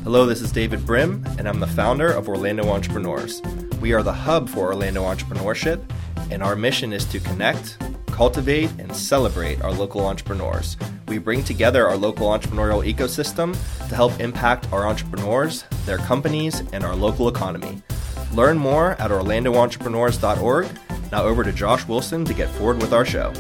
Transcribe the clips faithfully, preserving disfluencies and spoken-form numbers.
Hello, this is David Brim, and I'm the founder of Orlando Entrepreneurs. We are the hub for Orlando entrepreneurship, and our mission is to connect, cultivate, and celebrate our local entrepreneurs. We bring together our local entrepreneurial ecosystem to help impact our entrepreneurs, their companies, and our local economy. Learn more at orlando entrepreneurs dot org. Now over to Josh Wilson to get forward with our show.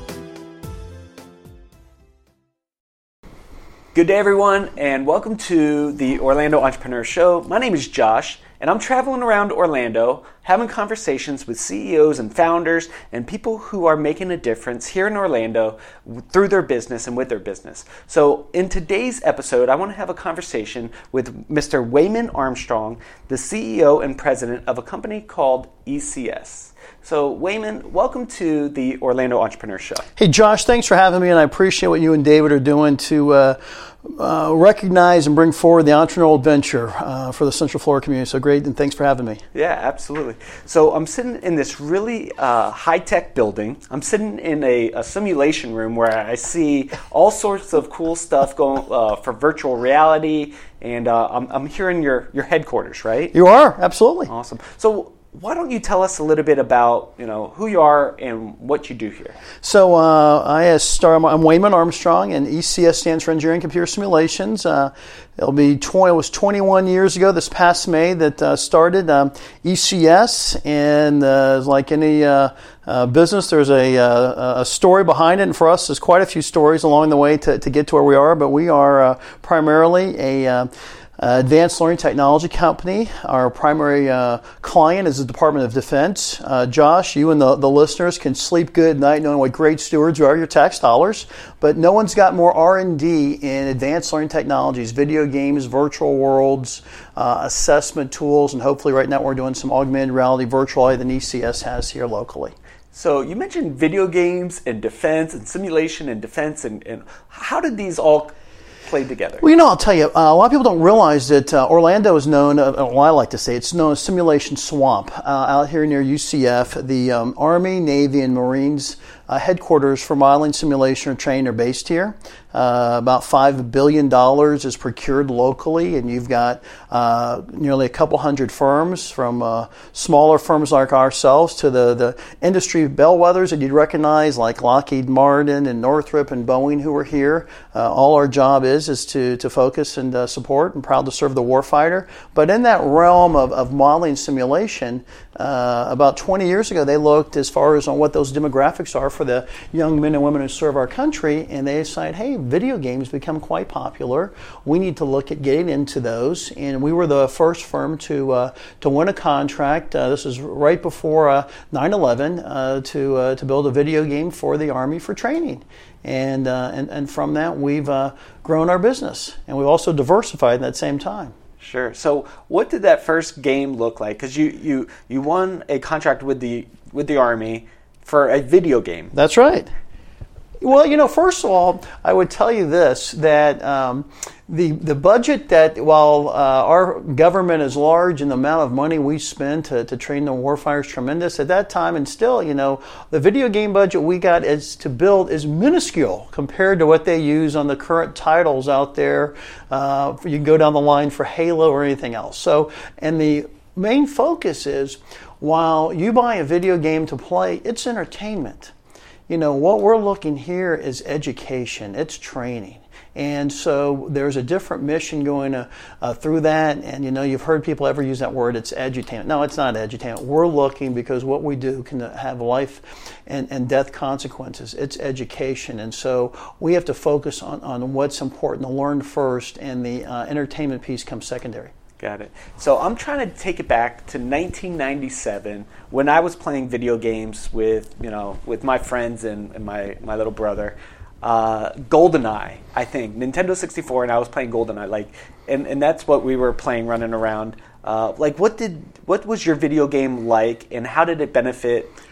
Good day, everyone, and welcome to the Orlando Entrepreneur Show. My name is Josh, and I'm traveling around Orlando having conversations with C E Os and founders and people who are making a difference here in Orlando through their business and with their business. So in today's episode, I want to have a conversation with Mister Wayman Armstrong, the C E O and president of a company called E C S. So, Wayman, welcome to the Orlando Entrepreneur Show. Hey, Josh, thanks for having me, and I appreciate what you and David are doing to uh, uh, recognize and bring forward the entrepreneurial adventure uh, for the Central Florida community. So great, and thanks for having me. Yeah, absolutely. So I'm sitting in this really uh, high-tech building. I'm sitting in a, a simulation room where I see all sorts of cool stuff going uh, for virtual reality, and uh, I'm, I'm here in your, your headquarters, right? You are, absolutely. Awesome. So why don't you tell us a little bit about, you know, who you are and what you do here? So uh, I start, I'm Wayman Armstrong, and E C S stands for Engineering Computer Simulations. Uh, it'll be twenty. It was twenty-one years ago this past May that uh, started um, E C S, and uh, like any uh, uh, business, there's a, uh, a story behind it, and for us, there's quite a few stories along the way to, to get to where we are. But we are uh, primarily a uh, Uh, advanced learning technology company. Our primary uh, client is the Department of Defense. Uh, Josh, you and the, the listeners can sleep good at night knowing what great stewards you are of your tax dollars, but no one's got more R and D in advanced learning technologies, video games, virtual worlds, uh, assessment tools, and hopefully right now we're doing some augmented reality virtual reality than E C S has here locally. So you mentioned video games and defense and simulation and defense, and, and how did these all played together? Well, you know, I'll tell you, uh, a lot of people don't realize that uh, Orlando is known, uh, well, I like to say, it's known as Simulation Swamp. Uh, out here near U C F, the um, Army, Navy, and Marines uh, headquarters for modeling, simulation, and training are based here. Uh, about five billion dollars is procured locally, and you've got uh, nearly a couple hundred firms, from uh, smaller firms like ourselves to the, the industry bellwethers that you'd recognize, like Lockheed Martin and Northrop and Boeing, who are here. Uh, all our job is is to, to focus and uh, support, and proud to serve the warfighter. But in that realm of, of modeling simulation, uh, about twenty years ago, they looked as far as on what those demographics are for the young men and women who serve our country, and they decided, hey, video games become quite popular. We need to look at getting into those, and we were the first firm to uh, to win a contract. Uh, this is right before uh, nine eleven uh, to uh, to build a video game for the Army for training, and uh, and and from that we've uh, grown our business, and we've also diversified at that same time. Sure. So what did that first game look like? Because you, you you won a contract with the with the Army for a video game. That's right. Well, you know, first of all, I would tell you this, that um, the the budget that, while uh, our government is large and the amount of money we spend to, to train the warfighter is tremendous, at that time, and still, you know, the video game budget we got is to build is minuscule compared to what they use on the current titles out there. Uh, you can go down the line for Halo or anything else. So, and the main focus is, while you buy a video game to play, it's entertainment. You know, what we're looking here is education, it's training. And so there's a different mission going uh, uh, through that. And, you know, you've heard people ever use that word, it's edutainment. No, it's not edutainment. We're looking, because what we do can have life and, and death consequences. It's education. And so we have to focus on, on what's important to learn first, and the uh, entertainment piece comes secondary. Got it. So I'm trying to take it back to nineteen ninety-seven, when I was playing video games with, you know, with my friends and, and my, my little brother. Uh, GoldenEye, I think, Nintendo sixty-four, and I was playing GoldenEye, like, and, and that's what we were playing, running around. Uh, like, what did what was your video game like, and how did it benefit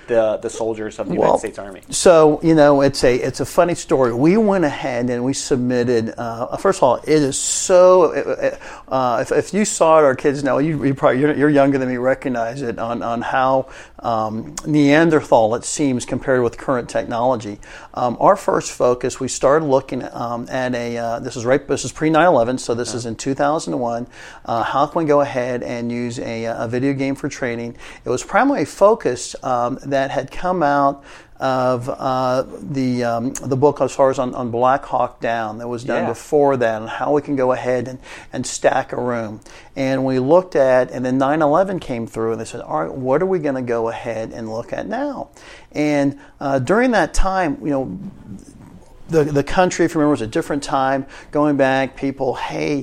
the, the soldiers of the well, United States Army? So, you know, it's a it's a funny story. We went ahead and we submitted, uh, first of all, it is so, uh, if, if you saw it, our kids know, you, you probably, you're, you're younger than me, recognize it on, on how um, Neanderthal it seems compared with current technology. Um, our first focus, we started looking um, at a, uh, this is right, this is pre nine eleven, so this yeah. is in two thousand one. Uh, how can we go ahead and use a, a video game for training? It was primarily focused um, that had come out of uh, the um, the book as far as on, on Black Hawk Down that was done yeah. before that, and how we can go ahead and, and stack a room. And we looked at, and then nine eleven came through, and they said, all right, what are we going to go ahead and look at now? And uh, during that time, you know, The, the country, if you remember, was a different time. Going back, people, hey,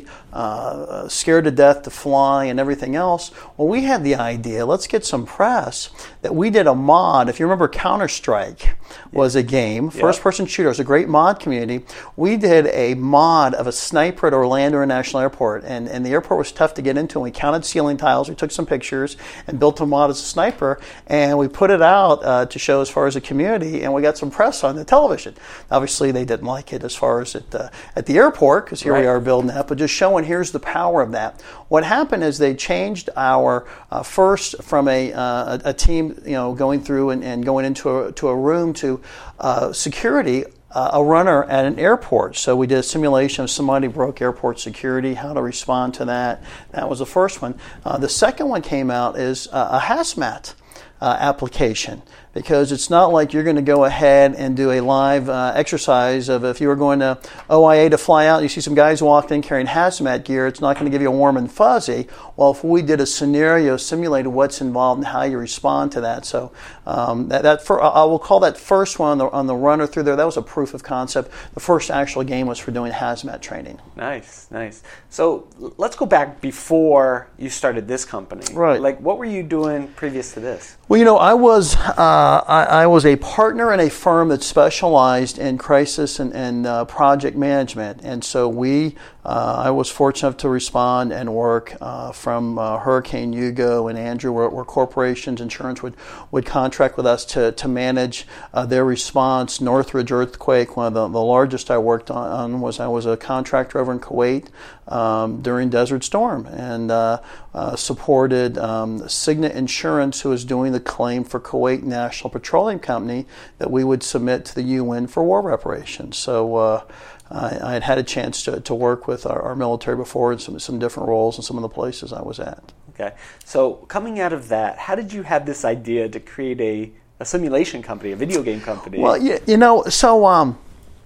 uh, scared to death to fly and everything else. Well, we had the idea, let's get some press, that we did a mod. If you remember, Counter-Strike was a game, first-person shooter. It was a great mod community. We did a mod of a sniper at Orlando International Airport, and, and the airport was tough to get into. And we counted ceiling tiles, we took some pictures, and built a mod as a sniper, and we put it out uh, to show as far as a community, and we got some press on the television. Obviously, they didn't like it as far as at the, at the airport, because here right. we are building that, but just showing here's the power of that. What happened is they changed our uh, first from a, uh, a team, you know, going through and, and going into a, to a room to uh, security, uh, a runner at an airport. So we did a simulation of somebody broke airport security, how to respond to that. That was the first one. Uh, the second one came out is uh, a hazmat uh, application. Because it's not like you're going to go ahead and do a live uh, exercise of if you were going to O I A to fly out, you see some guys walking in carrying hazmat gear, it's not going to give you a warm and fuzzy. Well, if we did a scenario, simulated what's involved and how you respond to that. So um, that, that for, I will call that first one on the, on the runner through there, that was a proof of concept. The first actual game was for doing hazmat training. Nice, nice. So let's go back before you started this company. Right. Like, what were you doing previous to this? Well, you know, I was uh, I, I was a partner in a firm that specialized in crisis and, and uh, project management, and so we uh, I was fortunate enough to respond and work uh, from uh, Hurricane Hugo and Andrew, where, where corporations, insurance would, would contract with us to to manage uh, their response. Northridge earthquake, one of the, the largest I worked on, on was I was a contractor over in Kuwait um, during Desert Storm, and uh, uh, supported um, Signet Insurance, who was doing the claim for Kuwait National Petroleum Company that we would submit to the U N for war reparations. So uh, I, I had had a chance to, to work with our, our military before in some, some different roles in some of the places I was at. Okay. So coming out of that, how did you have this idea to create a, a simulation company, a video game company? Well, you, you know, so... Um,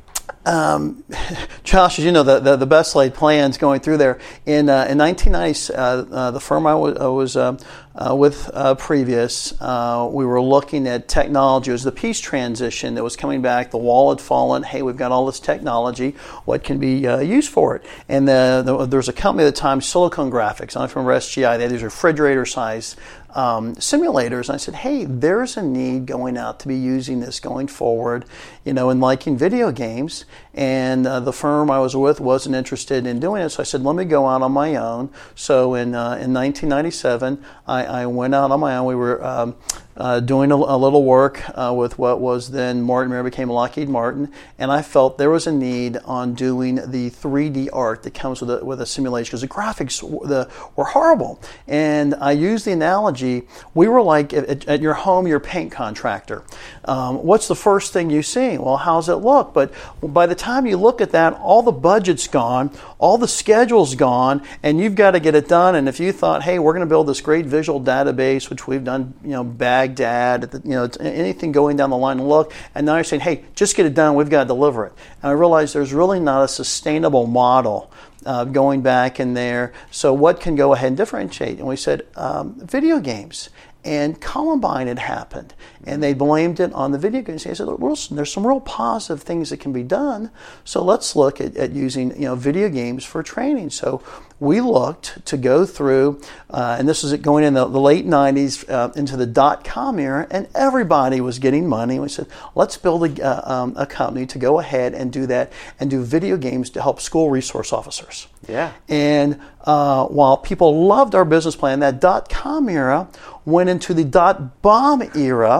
Um, Josh, as you know, the, the, the best laid plans going through there. In uh, in nineteen ninety, uh, uh, the firm I was, I was uh, uh, with uh, previous, uh, we were looking at technology. It was the peace transition that was coming back. The wall had fallen. Hey, we've got all this technology. What can be uh, used for it? And the, the, there was a company at the time, Silicon Graphics. I'm from S G I. They had these refrigerator-sized Um, simulators, and I said, hey, there's a need going out to be using this going forward, you know, and liking video games, and uh, the firm I was with wasn't interested in doing it, so I said, let me go out on my own. So in uh, in nineteen ninety-seven, I, I went out on my own. We were um, uh, doing a, a little work uh, with what was then Martin Marietta became Lockheed Martin, and I felt there was a need on doing the three D art that comes with a, with a simulation, because the graphics the, were horrible. And I used the analogy, we were like at, at your home, your paint contractor. Um, what's the first thing you see? Well, how's it look? But by the time you look at that, all the budget's gone, all the schedule's gone, and you've got to get it done. And if you thought, hey, we're going to build this great visual database, which we've done, you know, Baghdad, you know, anything going down the line, and look, and now you're saying, hey, just get it done, we've got to deliver it. And I realized there's really not a sustainable model Uh, going back in there. So what can go ahead and differentiate? And we said um, video games. And Columbine had happened, and they blamed it on the video games. They said, "Wilson, there's some real positive things that can be done, so let's look at, at using you know video games for training." So we looked to go through, uh, and this was going in the, the late nineties uh, into the dot-com era, and everybody was getting money. We said, let's build a, uh, um, a company to go ahead and do that, and do video games to help school resource officers. Yeah. And uh, while people loved our business plan, that dot-com era went into the dot-bomb era,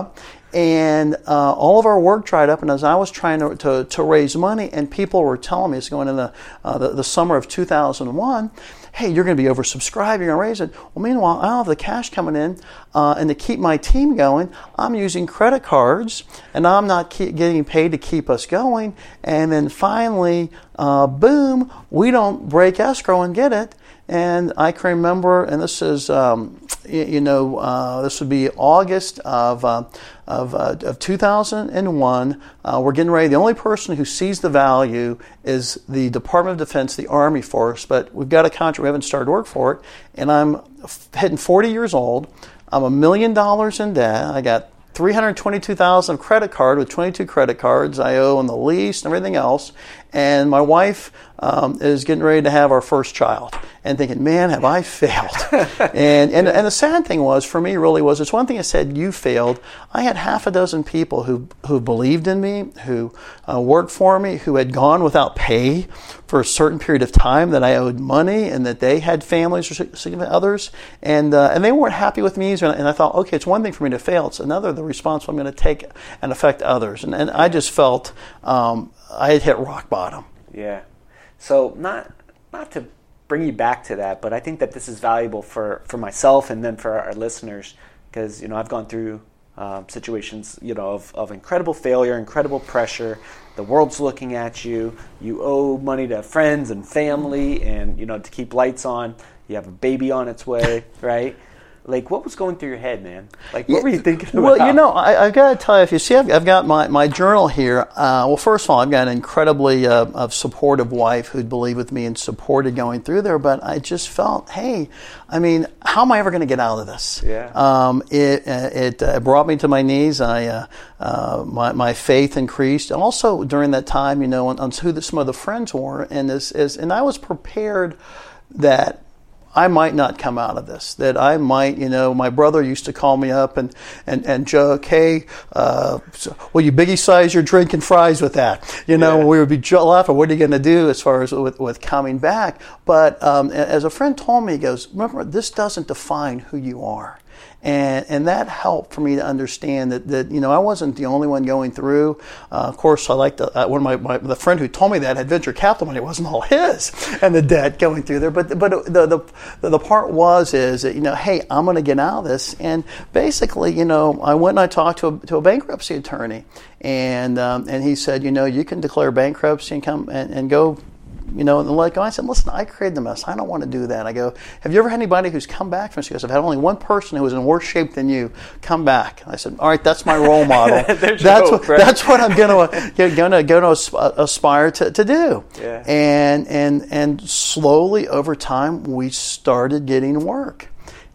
And uh, all of our work dried up, and as I was trying to, to, to raise money, and people were telling me, it's going in the, uh, the, the summer of two thousand one, hey, you're going to be oversubscribed, you're going to raise it. Well, meanwhile, I don't have the cash coming in, uh, and to keep my team going, I'm using credit cards, and I'm not keep getting paid to keep us going. And then finally, uh, boom, we don't break escrow and get it. And I can remember, and this is, um, you, you know, uh, this would be August of uh, of, uh, of two thousand one. Uh, we're getting ready. The only person who sees the value is the Department of Defense, the Army Force. But we've got a contract. We haven't started work for it. And I'm hitting forty years old. I'm a million dollars in debt. I got three hundred twenty-two thousand dollars credit card with twenty-two credit cards I owe on the lease and everything else. And my wife um, is getting ready to have our first child and thinking, man, have I failed. and, and and the sad thing was, for me, really was, it's one thing I said, you failed. I had half a dozen people who, who believed in me, who uh, worked for me, who had gone without pay for a certain period of time, that I owed money and that they had families or significant others. And uh, and they weren't happy with me. And I thought, okay, it's one thing for me to fail. It's another, the response I'm going to take and affect others. And, and I just felt um, I had hit rock bottom. Yeah. So not not to bring you back to that, but I think that this is valuable for, for myself and then for our listeners, because, you know, I've gone through um, situations, you know, of, of incredible failure, incredible pressure. The world's looking at you. You owe money to friends and family, and, you know, to keep lights on. You have a baby on its way, right? Like, what was going through your head, man? Like, what yeah, were you thinking about? Well, you know, I, I've got to tell you, if you see, I've, I've got my, my journal here. Uh, well, first of all, I've got an incredibly uh, uh, supportive wife who'd believe with me and supported going through there. But I just felt, hey, I mean, how am I ever going to get out of this? Yeah. Um, it uh, it uh, brought me to my knees. I uh, uh, my my faith increased. Also, during that time, you know, on, on who the, some of the friends were, and this is, and I was prepared that I might not come out of this, that I might, you know, my brother used to call me up and, and, and joke, hey, uh, will you biggie size your drink and fries with that? You know, yeah. We would be laughing, what are you going to do as far as with, with coming back? But um, as a friend told me, he goes, remember, this doesn't define who you are. And and that helped for me to understand that, that you know, I wasn't the only one going through. Uh, of course, I like the uh, one of my, my the friend who told me that had venture capital money. It wasn't all his, and the debt going through there. But but the the the part was is that, you know, hey, I'm going to get out of this. And basically, you know, I went and I talked to a, to a bankruptcy attorney, and um, and he said, you know, you can declare bankruptcy and come and, and go. You know, and like I said, listen, I created the mess. I don't want to do that. I go, have you ever had anybody who's come back from this? He goes, I've had only one person who was in worse shape than you come back. I said, all right, that's my role model. that's hope, what, right? that's what I'm going to going to going to aspire to, to do. Yeah. And and and slowly over time, we started getting work.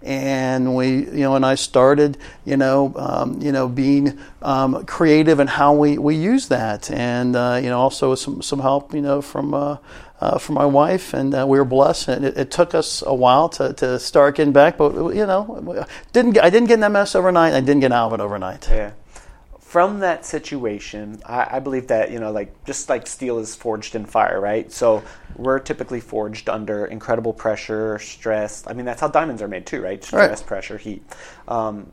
And we, you know, and I started, you know, um, you know, being um, creative in how we, we use that, and uh, you know, also some some help, you know, from uh, uh, from my wife, and uh, we were blessed. And it, it took us a while to, to start getting back, but you know, didn't get, I didn't get in that mess overnight. I didn't get out of it overnight. Yeah. From that situation, I, I believe that, you know, like just like steel is forged in fire, right? So we're typically forged under incredible pressure, stress. I mean, that's how diamonds are made too, right? Stress, right. Pressure, heat. Um,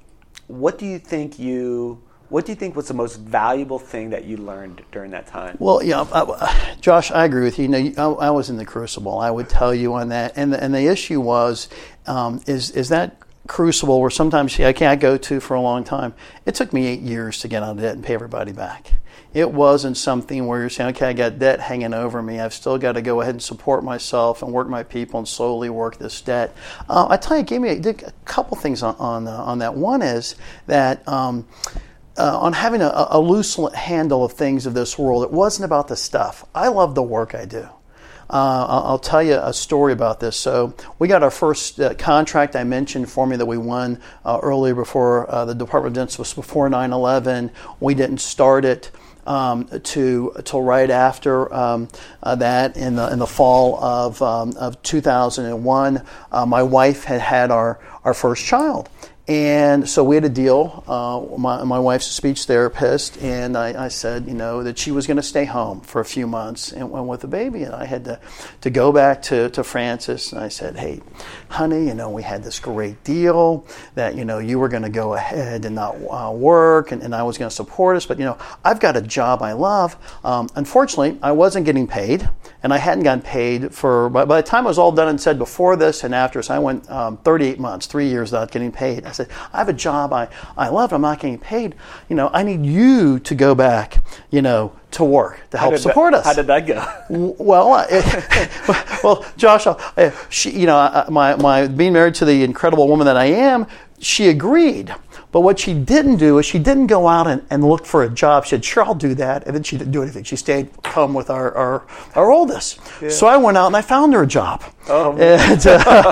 what do you think you? What do you think was the most valuable thing that you learned during that time? Well, yeah, I, Josh, I agree with you. You know, I, I was in the crucible. I would tell you on that, and the, and the issue was, um, is is that. Crucible where sometimes I can't go to for a long time. It took me eight years to get out of debt and pay everybody back. It wasn't something where you're saying, okay, I got debt hanging over me. I've still got to go ahead and support myself and work my people and slowly work this debt. Uh, I tell you, give me a, a couple things on on, uh, on that. One is that um, uh, on having a, a loose handle of things of this world, it wasn't about the stuff. I love the work I do. Uh, I'll tell you a story about this. So we got our first uh, contract I mentioned for me that we won uh, earlier before uh, the Department of Defense was before nine eleven. We didn't start it um, to till right after um, uh, that in the in the fall of um, of two thousand one. Uh, my wife had had our our first child. And so we had a deal. Uh, my, my wife's a speech therapist, and I, I said, you know, that she was going to stay home for a few months and, and with the baby. And I had to, to go back to, to Frances, and I said, hey, honey, you know, we had this great deal that, you know, you were going to go ahead and not uh, work, and, and I was going to support us. But, you know, I've got a job I love. Um, unfortunately, I wasn't getting paid, and I hadn't gotten paid for, by, by the time it was all done and said, before this and after, so I went um, thirty-eight months, three years without getting paid. I said, I have a job I, I love, I'm not getting paid. You know, I need you to go back, you know, to work to help support that, us. How did that go? Well, it, well, Josh, uh, she, you know, my, my being married to the incredible woman that I am, she agreed. But what she didn't do is she didn't go out and, and look for a job. She said, sure, I'll do that. And then she didn't do anything. She stayed home with our our, our oldest. Yeah. So I went out and I found her a job. Oh, and,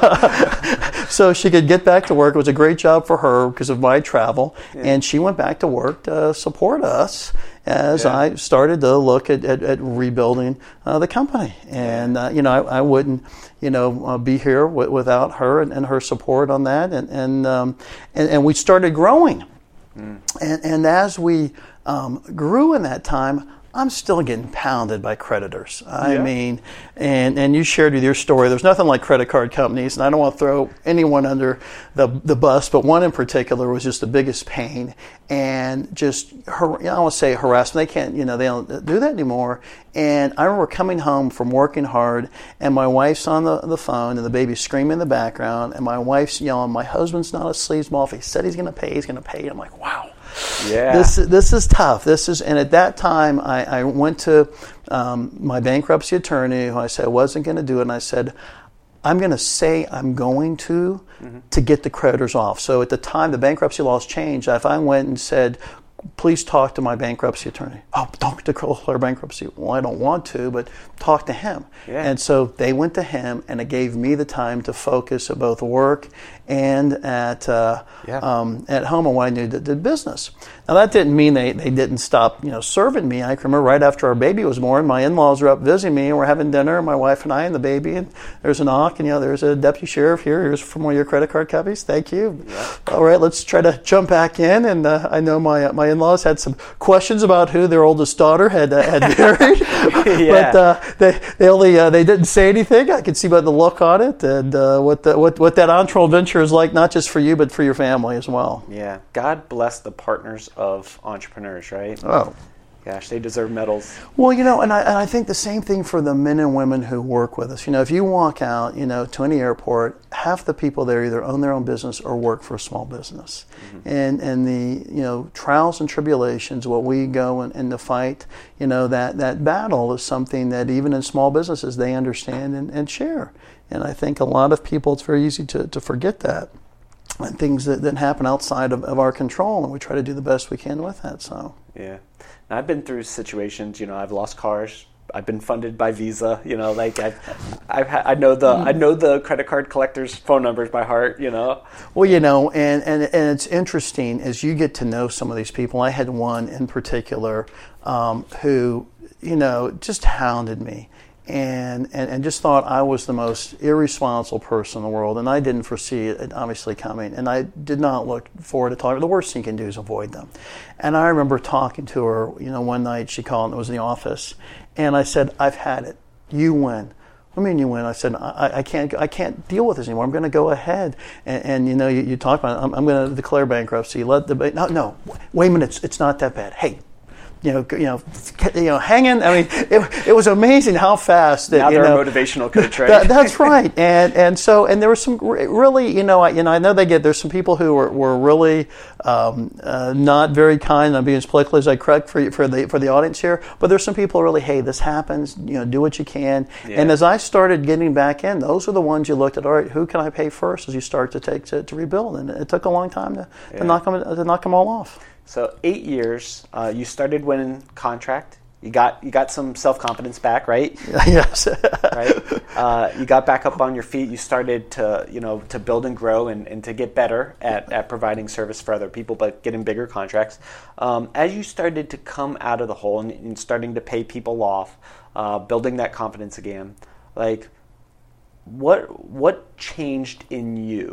uh, so she could get back to work. It was a great job for her because of my travel. Yeah. And she went back to work to support us as yeah. I started to look at, at, at rebuilding uh, the company. And, uh, you know, I, I wouldn't, you know, uh, be here w- without her and, and her support on that. And and, um, and, and we started growing. Mm. And, and as we um, grew in that time, I'm still getting pounded by creditors. I yeah. mean, and, and you shared with your story, there's nothing like credit card companies, and I don't want to throw anyone under the the bus, but one in particular was just the biggest pain, and just, har- I don't want to say harassment, they can't, you know, they don't do that anymore. And I remember coming home from working hard, and my wife's on the, the phone, and the baby's screaming in the background, and my wife's yelling, my husband's not a sleazeball, if he said he's going to pay, he's going to pay. I'm like, wow. Yeah. This this is tough. This is, and at that time, I, I went to um, my bankruptcy attorney, who I said I wasn't going to do it, and I said, I'm going to say I'm going to mm-hmm. to get the creditors off. So at the time, the bankruptcy laws changed. If I went and said, please talk to my bankruptcy attorney. Oh, don't declare bankruptcy. Well, I don't want to, but talk to him. Yeah. And so they went to him, and it gave me the time to focus at both work and at uh, yeah. um, at home on what I knew that did business. Now that didn't mean they, they didn't stop, you know, serving me. I can remember right after our baby was born, my in-laws were up visiting me, and we're having dinner, my wife and I and the baby, and there's a knock, and you know, there's a deputy sheriff here. Here's from one of your credit card companies. Thank you. Yeah. All right, let's try to jump back in. And uh, I know my uh, my in-laws had some questions about who their oldest daughter had uh, had married, yeah. but uh, they they only uh, they didn't say anything. I could see by the look on it, and uh, what the, what what that entree venture is like, not just for you but for your family as well. Yeah, God bless the partners of entrepreneurs, right? Oh, gosh, they deserve medals. Well, you know, and I and I think the same thing for the men and women who work with us. You know, if you walk out, you know, to any airport, half the people there either own their own business or work for a small business. Mm-hmm. And and the, you know, trials and tribulations, what we go in, in the fight, you know, that, that battle is something that even in small businesses they understand and, and share. And I think a lot of people, it's very easy to, to forget that. And things that, that happen outside of, of our control, and we try to do the best we can with that. So yeah, now, I've been through situations. You know, I've lost cars. I've been funded by Visa. You know, like I've, I've ha- I know the I know the credit card collectors' phone numbers by heart. You know. Well, you know, and, and and it's interesting as you get to know some of these people. I had one in particular um, who, you know, just hounded me. And, and and just thought I was the most irresponsible person in the world, and I didn't foresee it obviously coming, and I did not look forward to talking. The worst thing you can do is avoid them. And I remember talking to her, you know, one night she called, and it was in the office, and I said, I've had it. You win. What do you mean you win? I said, I, I can't I can't deal with this anymore. I'm going to go ahead. And, and you know, you, you talk about it. I'm, I'm going to declare bankruptcy. Let the no, no, wait a minute. It's, it's not that bad. Hey, You know, you know, you know, hanging. I mean, it, it was amazing how fast that. Now you they're know, a motivational coach, right? that, that's right, and and so and there were some really, you know, I, you know, I know they get there's some people who were, were really um, uh, not very kind. I'm being as politically as I correct for for the for the audience here, but there's some people who really, hey, this happens. You know, do what you can. Yeah. And as I started getting back in, those are the ones you looked at. All right, who can I pay first? As you start to take to, to rebuild, and it took a long time to, yeah. to knock them to knock them all off. So eight years, uh, you started winning contract. You got you got some self-confidence back, right? Yes. Right. Uh, you got back up on your feet. You started to you know to build and grow and, and to get better at, at providing service for other people, but getting bigger contracts. Um, as you started to come out of the hole and, and starting to pay people off, uh, building that confidence again, like what what changed in you?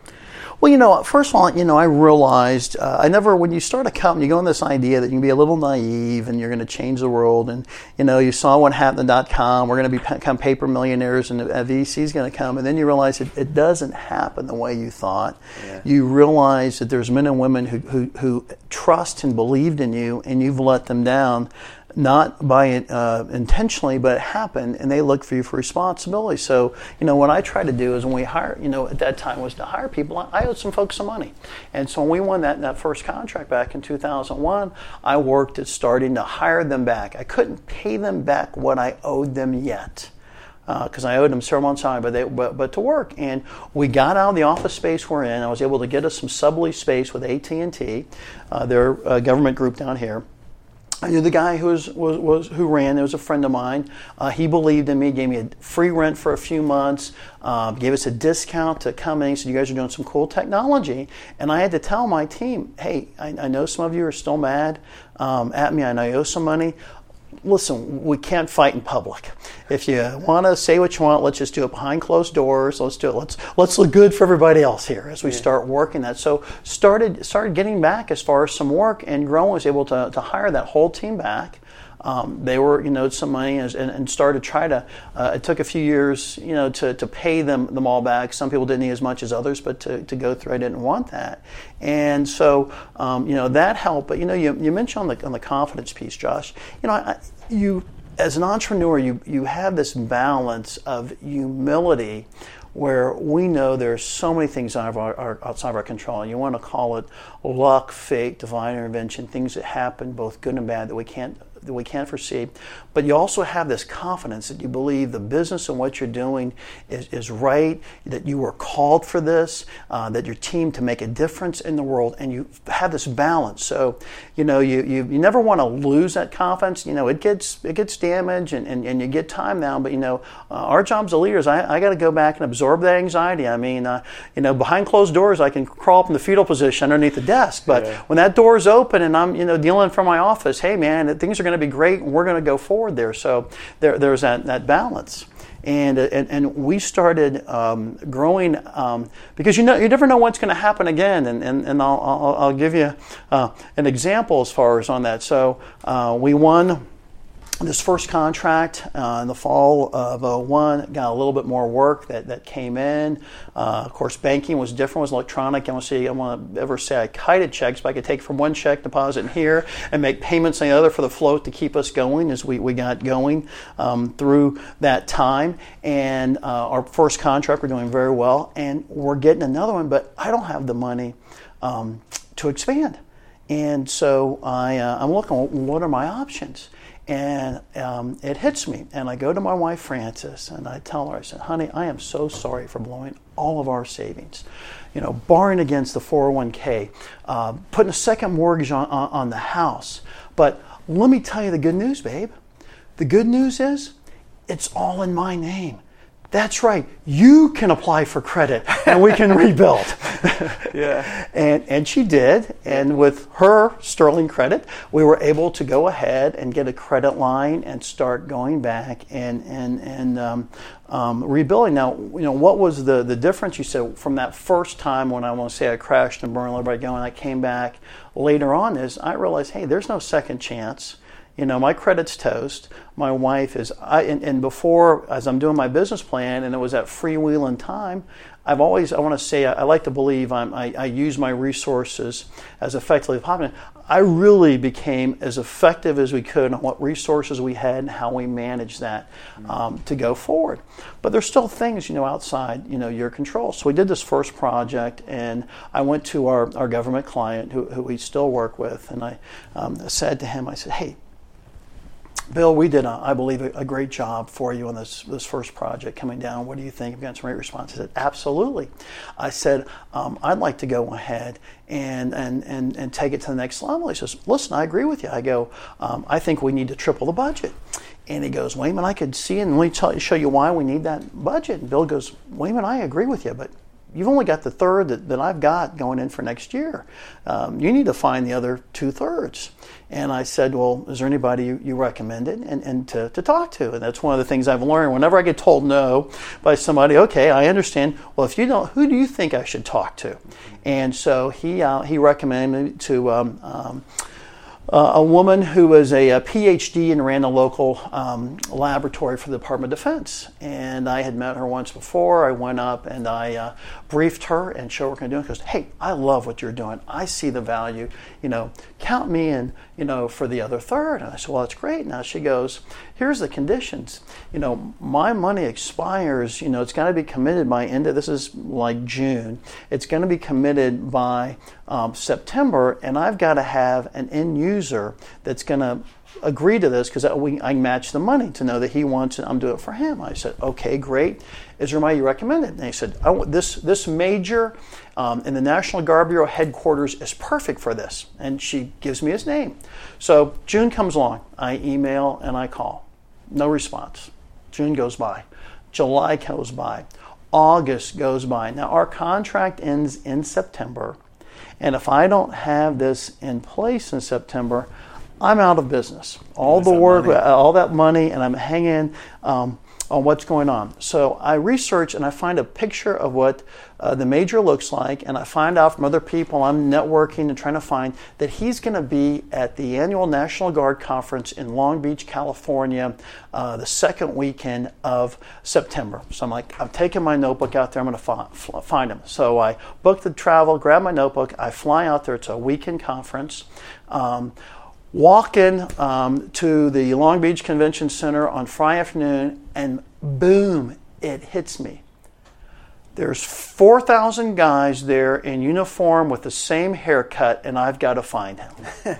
Well, you know, first of all, you know, I realized uh, I never, when you start a company, you go on this idea that you can be a little naive and you're going to change the world. And, you know, you saw what happened to dot com. We're going to become paper millionaires and a V C is going to come. And then you realize it, it doesn't happen the way you thought. Yeah. You realize that there's men and women who, who, who trust and believed in you and you've let them down. Not by uh, intentionally, but it happened, and they look for you for responsibility. So, you know, what I try to do is when we hire, you know, at that time was to hire people, I owed some folks some money. And so when we won that, that first contract back in two thousand one, I worked at starting to hire them back. I couldn't pay them back what I owed them yet. Because uh, I owed them several months time, but, they, but but to work. And we got out of the office space we're in. I was able to get us some sublease space with A T and T, uh, their uh, government group down here. I knew the guy who was, was, was who ran. It was a friend of mine. Uh, he believed in me, gave me a free rent for a few months, uh, gave us a discount to come in. He said, "You guys are doing some cool technology." And I had to tell my team, "Hey, I, I know some of you are still mad um, at me. I know you owe some money. Listen, we can't fight in public. If you want to say what you want, let's just do it behind closed doors. Let's do it. Let's let's look good for everybody else here as we yeah. start working that." So started started getting back as far as some work, and Grown was able to to hire that whole team back. Um, they were, you know, some money and, and started to try to, uh, it took a few years, you know, to, to pay them, them all back. Some people didn't need as much as others, but to, to go through, I didn't want that. And so, um, you know, that helped. But, you know, you, you mentioned on the, on the confidence piece, Josh, you know, I, you, as an entrepreneur, you, you have this balance of humility where we know there's so many things out of our, our, outside of our control. And you want to call it luck, fate, divine intervention, things that happen, both good and bad, that we can't that we can't foresee. But you also have this confidence that you believe the business and what you're doing is, is right, that you were called for this, uh, that your team to make a difference in the world, and you have this balance. So, you know, you you, you never want to lose that confidence. You know, it gets it gets damaged and, and, and you get time down, but, you know, uh, our jobs as leaders, I, I got to go back and absorb that anxiety. I mean, uh, you know, behind closed doors, I can crawl up in the fetal position underneath the desk, but yeah. when that door is open and I'm, you know, dealing from my office, hey, man, things are going to be great and we're going to go forward there. So there, there's that, that balance. And, and and we started um, growing um, because you know you never know what's going to happen again. And and, and I'll, I'll, I'll give you uh, an example as far as on that. So uh, we won this first contract uh, in the fall of oh one, got a little bit more work that, that came in. Uh, of course, banking was different, was electronic. I want to say, I want to ever say I kited checks, but I could take from one check, deposit in here, and make payments on the other for the float to keep us going as we, we got going um, through that time. And uh, our first contract, we're doing very well, and we're getting another one, but I don't have the money um, to expand. And so I, uh, I'm looking, what are my options? And um, it hits me, and I go to my wife, Frances, and I tell her, I said, honey, I am so sorry for blowing all of our savings, you know, borrowing against the four oh one k, uh, putting a second mortgage on, on, on the house. But let me tell you the good news, babe. The good news is it's all in my name. That's right. You can apply for credit and we can rebuild. yeah. And and she did. And with her sterling credit, we were able to go ahead and get a credit line and start going back and and and um, um, rebuilding. Now, you know, what was the, the difference? You said from that first time when I want to say I crashed and burned everybody going, I came back later on is I realized, hey, there's no second chance. You know, my credit's toast. My wife is, I, and, and before, as I'm doing my business plan, and it was that freewheeling time, I've always, I want to say, I, I like to believe I'm, I, I use my resources as effectively as possible. I really became as effective as we could on what resources we had and how we managed that um, to go forward. But there's still things, you know, outside, you know, your control. So we did this first project, and I went to our, our government client, who, who we still work with, and I um, said to him, I said, hey, Bill, we did, a, I believe, a, a great job for you on this this first project coming down. What do you think? I've got some great responses. I said, absolutely. I said, um, I'd like to go ahead and, and, and, and take it to the next level. He says, listen, I agree with you. I go, um, I think we need to triple the budget. And he goes, Wayman, I could see, and let me tell you, show you why we need that budget. And Bill goes, Wayman, I agree with you, but you've only got the third that, that I've got going in for next year. Um, you need to find the other two thirds. And I said, well, is there anybody you, you recommended and, and to, to talk to? And that's one of the things I've learned. Whenever I get told no by somebody, okay, I understand. Well, if you don't, who do you think I should talk to? And so he uh, he recommended me to um, um, uh, a woman who was a, a P H D and ran a local um, laboratory for the Department of Defense. And I had met her once before. I went up and I uh, briefed her and showed her what I'm doing. She goes, hey, I love what you're doing. I see the value. You know, count me in, you know, for the other third. And I said, well, that's great. Now she goes, here's the conditions. You know, my money expires, you know, it's got to be committed by end of, this is like June. It's going to be committed by um, September, and I've got to have an end user that's going to agree to this because I, I match the money to know that he wants it. I'm doing it for him. I said, okay, great. Is there anybody you recommended? And he said, I want this this major um, in the National Guard Bureau headquarters is perfect for this. And she gives me his name. So June comes along. I email and I call. No response. June goes by. July goes by. August goes by. Now our contract ends in September. And if I don't have this in place in September, I'm out of business. All the work, money. all that money, and I'm hanging um, on what's going on. So I research and I find a picture of what uh, the major looks like, and I find out from other people, I'm networking and trying to find that he's going to be at the annual National Guard Conference in Long Beach, California, uh, the second weekend of September. So I'm like, I'm taking my notebook out there, I'm going to find, find him. So I book the travel, grab my notebook, I fly out there. It's a weekend conference. Um, Walk in um, to the Long Beach Convention Center on Friday afternoon, and boom, it hits me. There's four thousand guys there in uniform with the same haircut, and I've got to find him.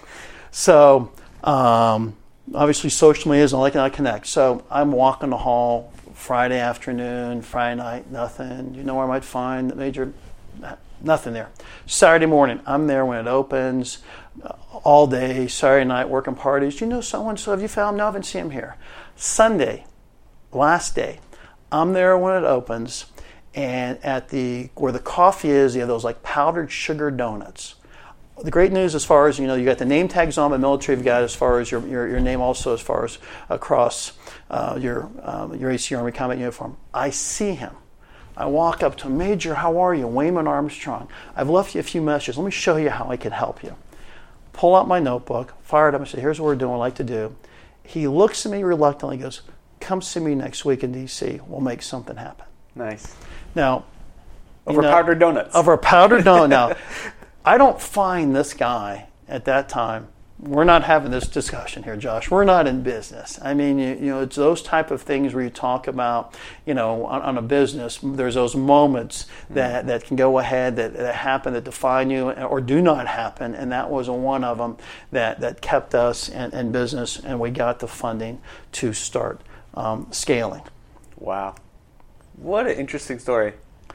So, um, obviously, social media is all I can connect. So I'm walking the hall Friday afternoon, Friday night, nothing. You know where I might find the major? Nothing there. Saturday morning, I'm there when it opens. All day, Saturday night, working parties. Do you know so-and-so? Have you found? No, I haven't seen him here. Sunday, last day, I'm there when it opens, and at the where the coffee is, you have those like powdered sugar donuts. The great news as far as, you know, you got the name tags on the military, you've got as far as your your, your name also as far as across uh, your um, your A C Army combat uniform. I see him. I walk up to him, Major, how are you? Wayman Armstrong. I've left you a few messages. Let me show you how I can help you. Pull out my notebook, fire it up, and say, here's what we're doing, I'd like to do. He looks at me reluctantly, goes, come see me next week in D C. We'll make something happen. Nice. Now, over you know, powdered donuts. Over powdered donut. Now, I don't find this guy at that time. We're not having this discussion here, Josh. We're not in business. I mean, you, you know, it's those type of things where you talk about, you know, on, on a business, there's those moments that, mm. that can go ahead, that, that happen, that define you or do not happen. And that was one of them that, that kept us in, in business, and we got the funding to start um, scaling. Wow. What an interesting story.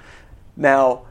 Now,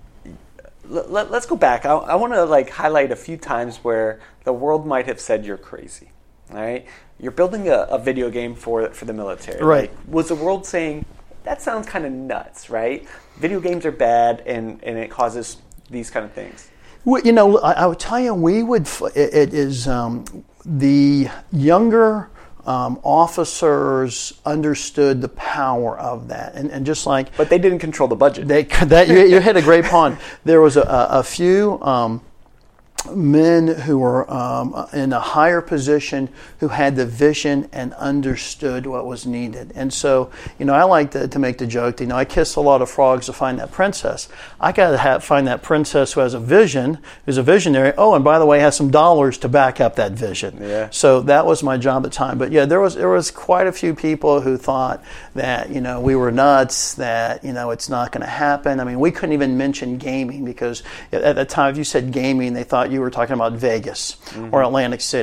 Let, let's go back. I, I want to like highlight a few times where the world might have said you're crazy. All right, you're building a, a video game for for the military. Right? Like, was the world saying that sounds kind of nuts? Right? Video games are bad, and, and it causes these kind of things. Well, you know, I, I would tell you, we would. It, it is um, the younger. Um, officers understood the power of that, and, and just like, but they didn't control the budget. They that you, you hit a great point. There was a, a few um, men who were um, in a higher position who had the vision and understood what was needed. And so, you know, I like to, to make the joke, you know, I kiss a lot of frogs to find that princess. I got to have, find that princess who has a vision, who's a visionary. Oh, and by the way, has some dollars to back up that vision. Yeah. So that was my job at the time. But yeah, there was there was quite a few people who thought that, you know, we were nuts, that, you know, it's not going to happen. I mean, we couldn't even mention gaming because at the time, if you said gaming, they thought you were talking about Vegas mm-hmm. or Atlantic City.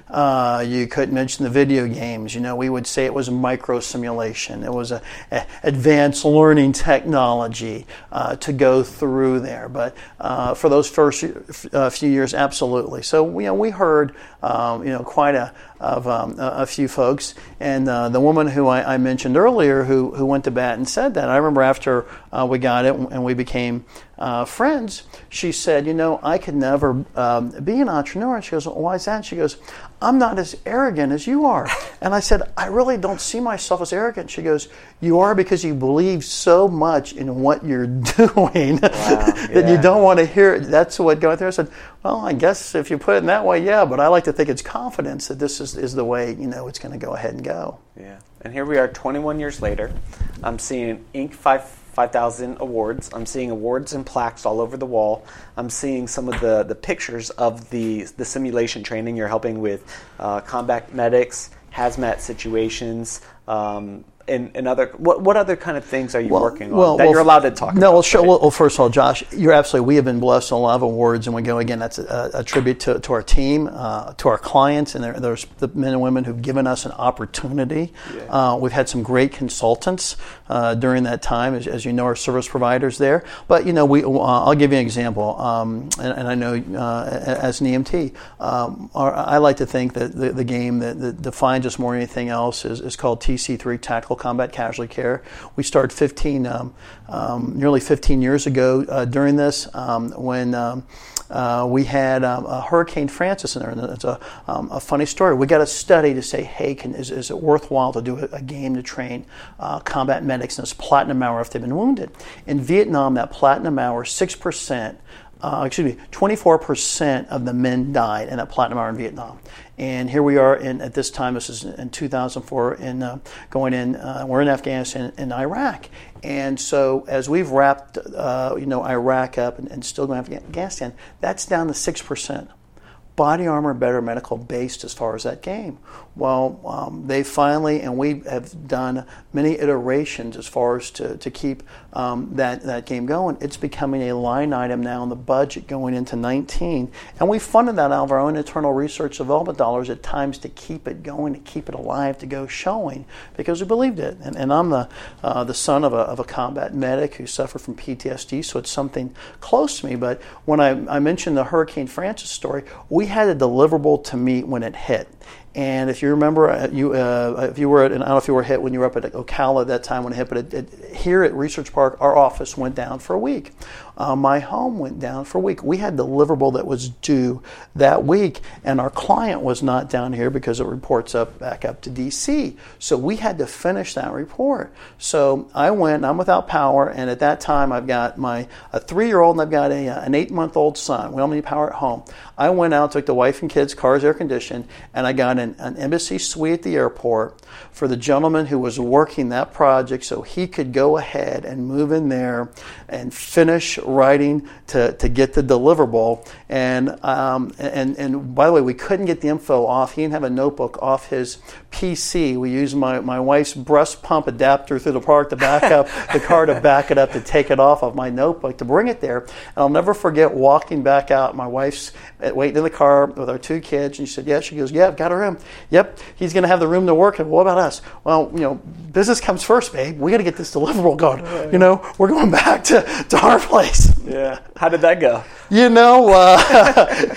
Uh, you couldn't mention the video games. You know, we would say it was micro simulation. It was a, a advanced learning technology uh, to go through there. But uh, for those first uh, few years, absolutely. So you know, we heard um, you know quite a of um, a, a few folks, and uh, the woman who I, I mentioned earlier, who who went to bat and said that. I remember after uh, we got it and we became uh, friends, she said, "You know, I could never um, be an entrepreneur." And she goes, well, "Why is that?" And she goes, "I'm not as arrogant as you are." And I said, "I really don't see myself as arrogant." She goes, "You are, because you believe so much in what you're doing wow, that yeah. you don't want to hear it." That's what going through. I said, "Well, I guess if you put it in that way, yeah, but I like to think it's confidence that this is, is the way, you know, it's going to go ahead and go." Yeah. And here we are twenty-one years later. I'm seeing Inc five thousand awards. I'm seeing awards and plaques all over the wall. I'm seeing some of the, the pictures of the, the simulation training. You're helping with uh, combat medics, hazmat situations, um, and, and other, what what other kind of things are you well, working on well, that well, you're allowed to talk no, about? Well, sure, right? well, well, first of all, Josh, you're absolutely, we have been blessed with a lot of awards, and we go, again, that's a, a tribute to, to our team, uh, to our clients, and there, there's the men and women who've given us an opportunity. Yeah. Uh, we've had some great consultants uh, during that time, as, as you know, our service providers there. But, you know, we uh, I'll give you an example, um, and, and I know uh, as an E M T, um, our, I like to think that the, the game that, that defines us more than anything else is, is called T C three, Tactical Combat Casualty Care. We started fifteen, um, um, nearly fifteen years ago uh, during this um, when um, uh, we had um, a Hurricane Francis in there. And it's a, um, a funny story. We got a study to say, hey, can, is, is it worthwhile to do a, a game to train uh, combat medics in this platinum hour if they've been wounded? In Vietnam, that platinum hour, six percent Uh, excuse me, twenty-four percent of the men died in that platinum hour in Vietnam. And here we are in, at this time, this is in two thousand four, in, uh, going in, uh, we're in Afghanistan and Iraq. And so as we've wrapped, uh, you know, Iraq up and, and still going to Afghanistan, that's down to six percent. Body armor, better medical based as far as that game. Well, um, they finally, and we have done many iterations as far as to, to keep um, that, that game going. It's becoming a line item now in the budget going into nineteen. And we funded that out of our own internal research development dollars at times to keep it going, to keep it alive, to go showing, because we believed it. And, and I'm the uh, the son of a, of a combat medic who suffered from P T S D, so it's something close to me. But when I, I mentioned the Hurricane Francis story, we had a deliverable to meet when it hit. And if you remember, uh, you uh, if you were at, and I don't know if you were hit when you were up at Ocala at that time when it hit, but it, it, here at Research Park, our office went down for a week. Uh, my home went down for a week. We had deliverable that was due that week, and our client was not down here because it reports up back up to D C. So we had to finish that report. So I went, I'm without power, and at that time I've got my a three-year-old and I've got a, an eight-month-old son. We don't need power at home. I went out, took the wife and kids, car's air conditioned, and I got an, an embassy suite at the airport for the gentleman who was working that project so he could go ahead and move in there and finish writing to, to get the deliverable. And, um, and and by the way, we couldn't get the info off. He didn't have a notebook off his P C. We used my, my wife's breast pump adapter through the park to back up the car to back it up to take it off of my notebook to bring it there. And I'll never forget walking back out. My wife's waiting in the car with our two kids, and she said, yeah, she goes, yeah, I've got a room. Yep, he's going to have the room to work. And what about us? Well, you know, business comes first, babe. We got to get this deliverable going. You know, we're going back to, to our place. Yeah. How did that go? You know, uh,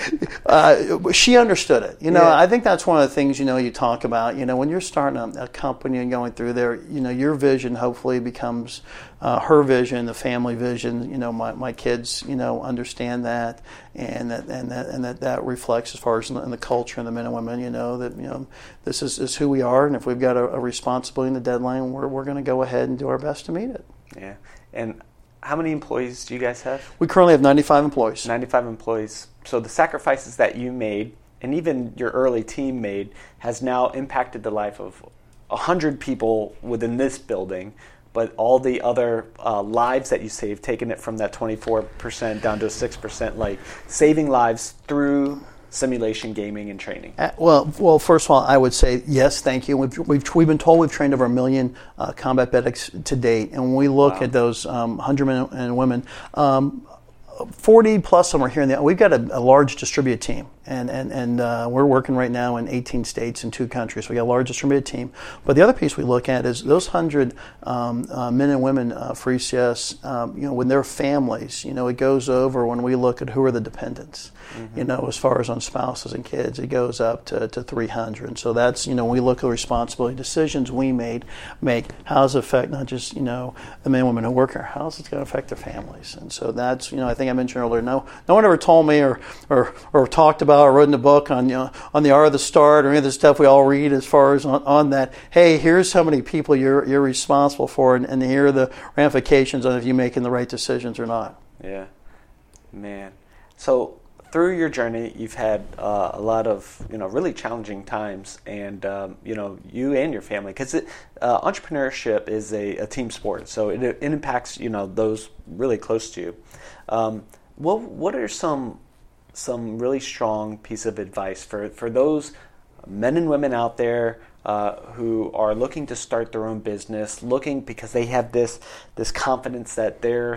uh, she understood it. You know, yeah. I think that's one of the things, you know, you talk about, you know, when you're starting a, a company and going through there, you know, your vision hopefully becomes uh, her vision, the family vision. You know, my, my kids, you know, understand that, and that and that and that, that reflects as far as in the, in the culture and the men and women, you know, that, you know, this is, is who we are, and if we've got a, a responsibility in the deadline, we're we're going to go ahead and do our best to meet it. Yeah. And how many employees do you guys have? We currently have ninety-five employees. ninety-five employees. So the sacrifices that you made, and even your early team made, has now impacted the life of one hundred people within this building, but all the other uh, lives that you saved, taking it from that twenty-four percent down to six percent, like saving lives through simulation gaming and training. Uh, well, well, first of all, I would say yes, thank you. We've we've, we've been told we've trained over a million uh, combat medics to date, and when we look wow. at those um, one hundred men and women, um, forty plus of them are here in the. We've got a, a large distributed team, And and, and uh, we're working right now in eighteen states and two countries. So we got a large distributed team. But the other piece we look at is those one hundred um, uh, men and women uh, for E C S, um, you know, when their families, you know, it goes over when we look at who are the dependents. Mm-hmm. You know, as far as on spouses and kids, it goes up to, to three hundred. And so that's, you know, when we look at the responsibility decisions we made, make, how does it affect not just, you know, the men and women who work here, how is it going to affect their families? And so that's, you know, I think I mentioned earlier, no no one ever told me or or, or talked about or wrote in a book on, you know, on the art of the start or any of the stuff we all read as far as on, on that, hey, here's how many people you're you're responsible for, and, and here are the ramifications of if you're making the right decisions or not. Yeah, man. So through your journey, you've had uh, a lot of, you know, really challenging times, and um, you know, you and your family, because uh, entrepreneurship is a, a team sport, so it, it impacts, you know, those really close to you. Um, what what are some some really strong piece of advice for, for those men and women out there uh, who are looking to start their own business, looking because they have this this confidence that they're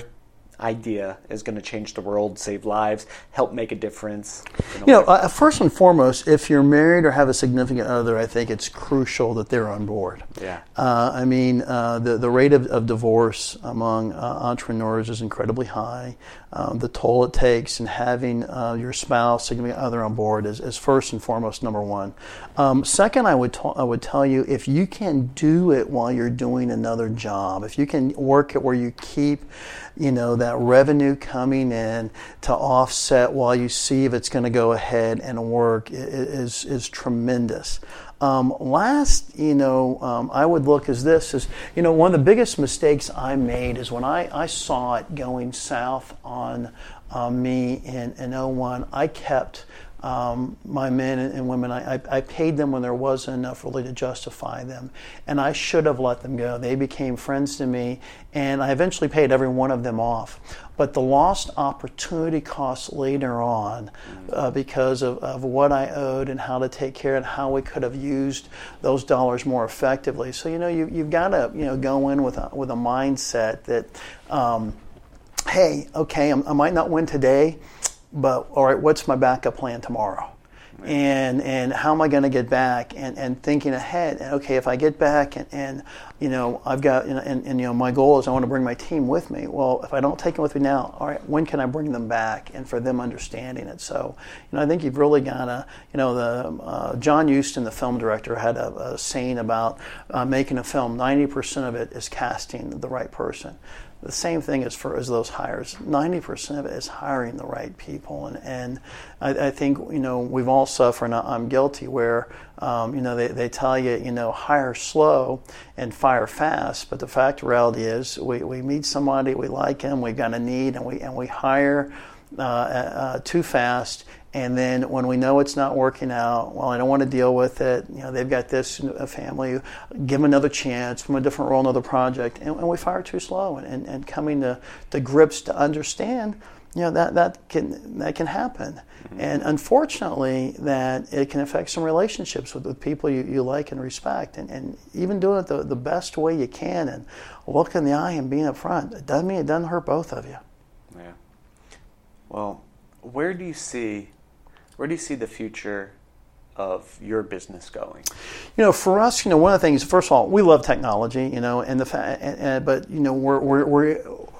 idea is going to change the world, save lives, help make a difference? You know, uh, first and foremost, if you're married or have a significant other, I think it's crucial that they're on board. Yeah. Uh, I mean, uh, the the rate of, of divorce among uh, entrepreneurs is incredibly high. Um, the toll it takes in having uh, your spouse, significant other on board is, is first and foremost number one. Um, second, I would ta- I would tell you, if you can do it while you're doing another job, if you can work it where you keep, you know, that revenue coming in to offset while you see if it's going to go ahead and work is is tremendous. Um, last, you know, um, I would look as this is, you know, one of the biggest mistakes I made is when I, I saw it going south on uh, me in, in oh one, I kept Um, my men and women, I, I paid them when there wasn't enough really to justify them. And I should have let them go. They became friends to me, and I eventually paid every one of them off. But the lost opportunity costs later on uh, because of, of what I owed and how to take care and how we could have used those dollars more effectively. So, you know, you, you've got to, you know, go in with a, with a mindset that, um, hey, okay, I'm, I might not win today, but all right, what's my backup plan tomorrow? Right. And and how am I going to get back? And, and thinking ahead. And okay, if I get back and, and you know I've got you know, and, and you know my goal is I want to bring my team with me. Well, if I don't take them with me now, all right, when can I bring them back? And for them understanding it. So you know I think you've really got to you know the uh, John Huston, the film director, had a, a saying about uh, making a film. ninety percent of it is casting the right person. The same thing as for as those hires. ninety percent of it is hiring the right people, and and I, I think you know we've all suffered. And I'm guilty where um, you know they, they tell you you know hire slow and fire fast, but the fact of reality is we, we meet somebody, we like him, we've got a need, and we and we hire uh, uh, too fast. And then when we know it's not working out, well, I don't want to deal with it. You know, they've got this a family. Give them another chance from a different role, another project, and, and we fire too slow. And, and, and coming to, to grips to understand, you know, that that can that can happen. Mm-hmm. And unfortunately, that it can affect some relationships with the people you, you like and respect. And, and even doing it the, the best way you can and look in the eye and being upfront, it doesn't mean it doesn't hurt both of you. Yeah. Well, where do you see Where do you see the future of your business going? You know, for us, you know, one of the things. First of all, we love technology. You know, and the fa- and, and, but you know, we're we're, we're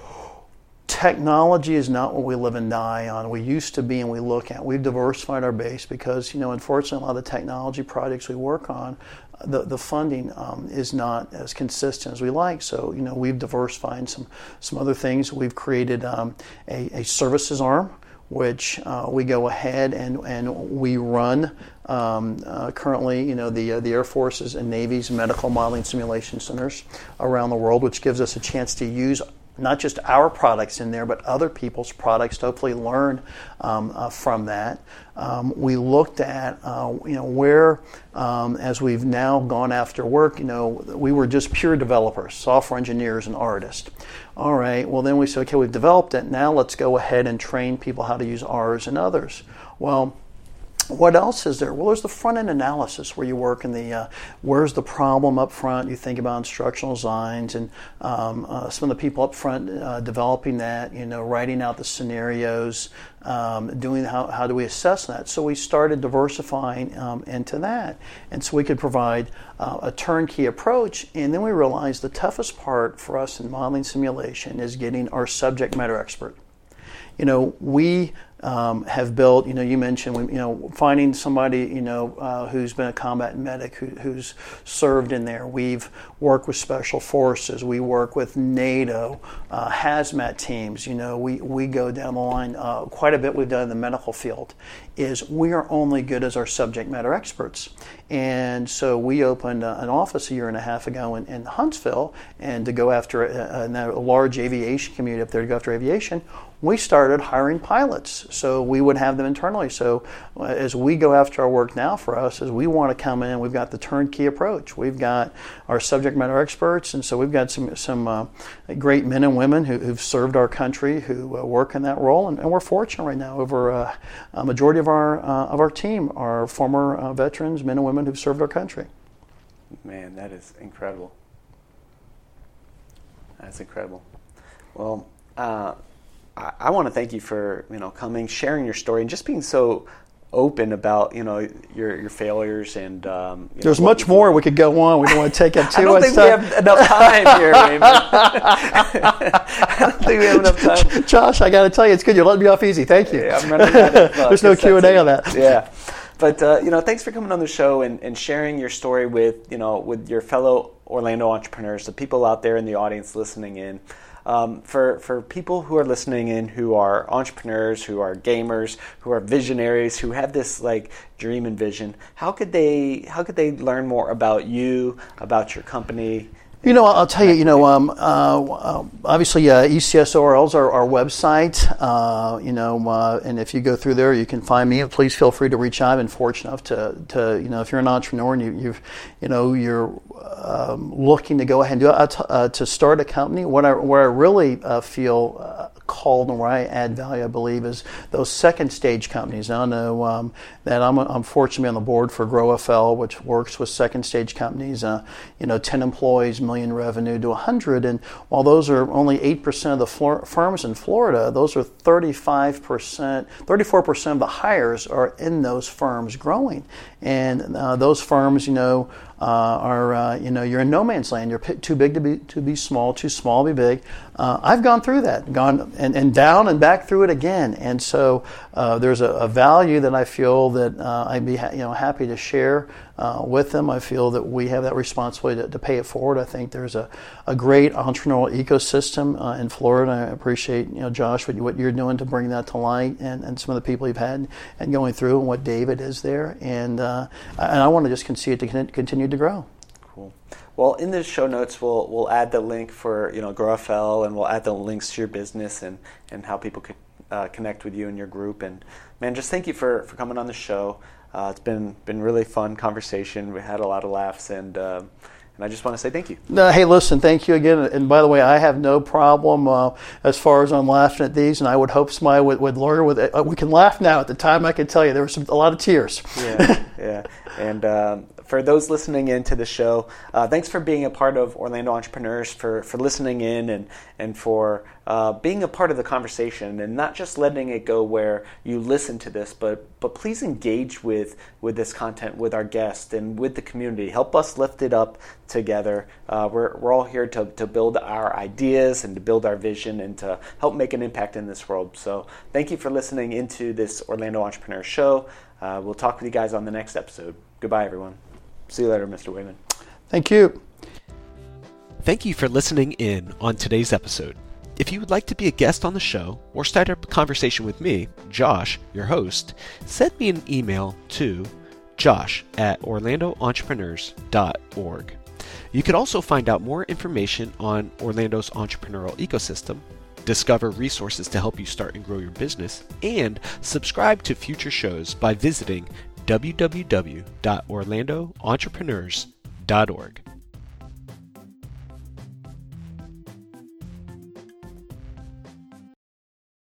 technology is not what we live and die on. We used to be, and we look at. We've diversified our base because you know, unfortunately, a lot of the technology projects we work on, the the funding um, is not as consistent as we like. So you know, we've diversified some some other things. We've created um, a, a services arm, which uh, we go ahead and, and we run um, uh, currently, you know, the uh, the Air Force's and Navy's medical modeling simulation centers around the world, which gives us a chance to use not just our products in there, but other people's products to hopefully learn um, uh, from that. Um, we looked at, uh, you know, where, um, as we've now gone after work, you know, we were just pure developers, software engineers and artists. All right, well then we said, okay, we've developed it, now let's go ahead and train people how to use ours and others. Well, What else is there? Well, there's the front-end analysis where you work in the, uh, where's the problem up front? You think about instructional designs and um, uh, some of the people up front uh, developing that, you know, writing out the scenarios, um, doing how, how do we assess that? So we started diversifying um, into that. And so we could provide uh, a turnkey approach. And then we realized the toughest part for us in modeling simulation is getting our subject matter expert. You know, we um, have built, you know, you mentioned, you know, finding somebody, you know, uh, who's been a combat medic, who, who's served in there. We've worked with special forces. We work with NATO, uh, hazmat teams. You know, we, we go down the line. Uh, quite a bit we've done in the medical field is we are only good as our subject matter experts. And so we opened uh, an office a year and a half ago in, in Huntsville, and to go after a, a, a large aviation community up there to go after aviation, we started hiring pilots. So we would have them internally. So uh, as we go after our work now for us, is we want to come in, we've got the turnkey approach. We've got our subject matter experts, and so we've got some some uh, great men and women who, who've served our country, who uh, work in that role, and, and we're fortunate right now. Over uh, a majority of our uh, of our team are former uh, veterans, men and women who've served our country. Man, that is incredible. That's incredible. Well, uh, I, I want to thank you for, you know, coming, sharing your story, and just being so open about, you know, your your failures. And um, you there's know, much more we could go on. We don't want to take up too much time. I don't think we have enough time here, Raymond. I don't think we have enough time. Josh, I got to tell you, it's good. You're letting me off easy. Thank you. Yeah, I'm running out of, uh, there's no Q and A on that. Yeah. But, uh, you know, thanks for coming on the show and, and sharing your story with, you know, with your fellow Orlando entrepreneurs, the people out there in the audience listening in. Um, for, for people who are listening in who are entrepreneurs, who are gamers, who are visionaries, who have this like dream and vision, how could they how could they learn more about you, about your company? You know, I'll tell you, you know, um, uh, obviously uh, E C S O R L is our, our website, uh, you know, uh, and if you go through there, you can find me. Please feel free to reach out. I've been fortunate enough to, to, you know, if you're an entrepreneur and you, you've, you know, you're um, looking to go ahead and do it, uh, to start a company, what I, where I really uh, feel uh, called and where I add value, I believe, is those second stage companies. I know um, that I'm, I'm fortunate to be on the board for GrowFL, which works with second stage companies, uh, you know, ten employees, million revenue to one hundred, and while those are only eight percent of the flor- firms in Florida, those are thirty-five percent, thirty-four percent of the hires are in those firms growing. And uh, those firms, you know, uh, are, uh, you know, you're in no man's land. You're p- too big to be to be small, too small to be big. Uh, I've gone through that, gone and, and down and back through it again. And so uh, there's a, a value that I feel that uh, I'd be ha- you know happy to share uh, with them. I feel that we have that responsibility to, to pay it forward. I think there's a, a great entrepreneurial ecosystem uh, in Florida. I appreciate, you know, Josh, what, you, what you're doing to bring that to light, and, and some of the people you've had and going through, and what David is there. And uh, and I want to just continue to continue to grow. Cool. Well, in the show notes, we'll we'll add the link for, you know, GrowFL, and we'll add the links to your business and, and how people could uh, connect with you and your group. And man, just thank you for, for coming on the show. Uh, it's been been really fun conversation. We had a lot of laughs, and uh, and I just want to say thank you. No, hey, listen, thank you again. And by the way, I have no problem uh, as far as I'm laughing at these, and I would hope somebody would, would learn with it. Uh, we can laugh now. At the time, I can tell you there was some, a lot of tears. Yeah, yeah. And um, for those listening in to the show, uh, thanks for being a part of Orlando Entrepreneurs, for, for listening in and, and for uh, being a part of the conversation, and not just letting it go where you listen to this, but but please engage with, with this content, with our guests, and with the community. Help us lift it up together. Uh, we're, we're all here to, to build our ideas and to build our vision and to help make an impact in this world. So thank you for listening into this Orlando Entrepreneur Show. Uh, we'll talk with you guys on the next episode. Goodbye, everyone. See you later, Mister Wayman. Thank you. Thank you for listening in on today's episode. If you would like to be a guest on the show or start up a conversation with me, Josh, your host, send me an email to josh at orlando entrepreneurs dot org. You can also find out more information on Orlando's entrepreneurial ecosystem, discover resources to help you start and grow your business, and subscribe to future shows by visiting w w w dot orlando entrepreneurs dot org.